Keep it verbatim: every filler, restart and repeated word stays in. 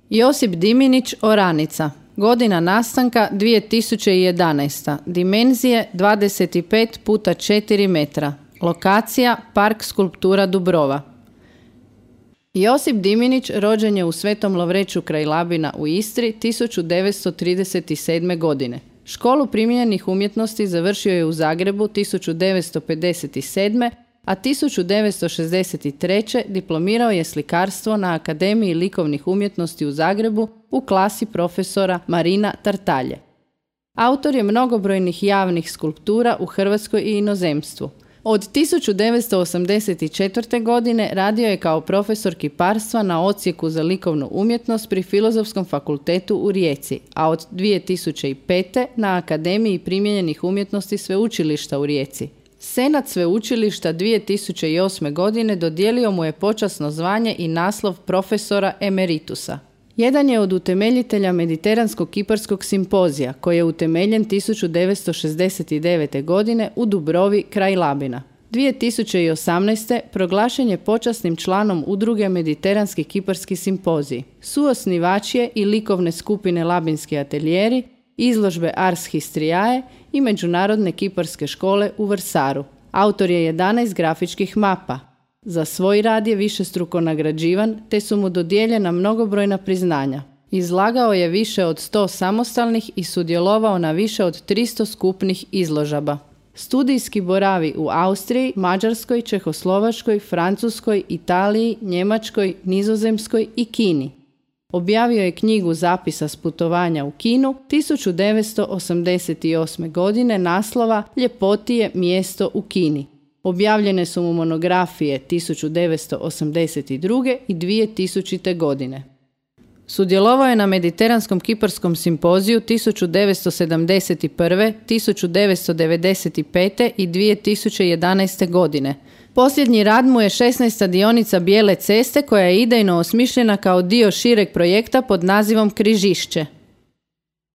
Josip Diminić, oranica. Godina nastanka dvije tisuće jedanaesta. Dimenzije dvadeset pet puta četiri metra. Lokacija Park skulptura Dubrova. Josip Diminić rođen je u Svetom Lovreću kraj Labina u Istri tisuću devetsto trideset sedme. godine. Školu primijenjenih umjetnosti završio je u Zagrebu tisuću devetsto pedeset sedme. a tisuću devetsto šezdeset treće. diplomirao je slikarstvo na Akademiji likovnih umjetnosti u Zagrebu u klasi profesora Marina Tartalje. Autor je mnogobrojnih javnih skulptura u Hrvatskoj i inozemstvu. Od tisuću devetsto osamdeset četvrte. godine radio je kao profesor kiparstva na Odsjeku za likovnu umjetnost pri Filozofskom fakultetu u Rijeci, a od dvije tisuće pete. na Akademiji primijenjenih umjetnosti Sveučilišta u Rijeci. Senat Sveučilišta dvije tisuće osme. godine dodijelio mu je počasno zvanje i naslov profesora emeritusa. Jedan je od utemeljitelja Mediteranskog kiparskog simpozija, koji je utemeljen tisuću devetsto šezdeset devete. godine u Dubrovi kraj Labina. dvije tisuće osamnaeste. proglašen je počasnim članom udruge Mediteranski kiparski simpozij. Suosnivač je i likovne skupine Labinski atelijeri, izložbe Ars Histriae i Međunarodne kiparske škole u Vrsaru. Autor je jedanaest grafičkih mapa. Za svoj rad je višestruko nagrađivan, te su mu dodijeljena mnogobrojna priznanja. Izlagao je više od sto samostalnih i sudjelovao na više od tristo skupnih izložaba. Studijski boravi u Austriji, Mađarskoj, Čehoslovačkoj, Francuskoj, Italiji, Njemačkoj, Nizozemskoj i Kini. Objavio je knjigu zapisa s putovanja u Kinu tisuću devetsto osamdeset osme. godine naslova Ljepotije mjesto u Kini. Objavljene su mu monografije tisuću devetsto osamdeset druge. i dvije tisućite. godine. Sudjelovao je na Mediteranskom kiparskom simpoziju tisuću devetsto sedamdeset prve., tisuću devetsto devedeset pete. i dvije tisuće jedanaeste. godine. Posljednji rad mu je šesnaesta dionica Bijele ceste koja je idejno osmišljena kao dio šireg projekta pod nazivom Križišće.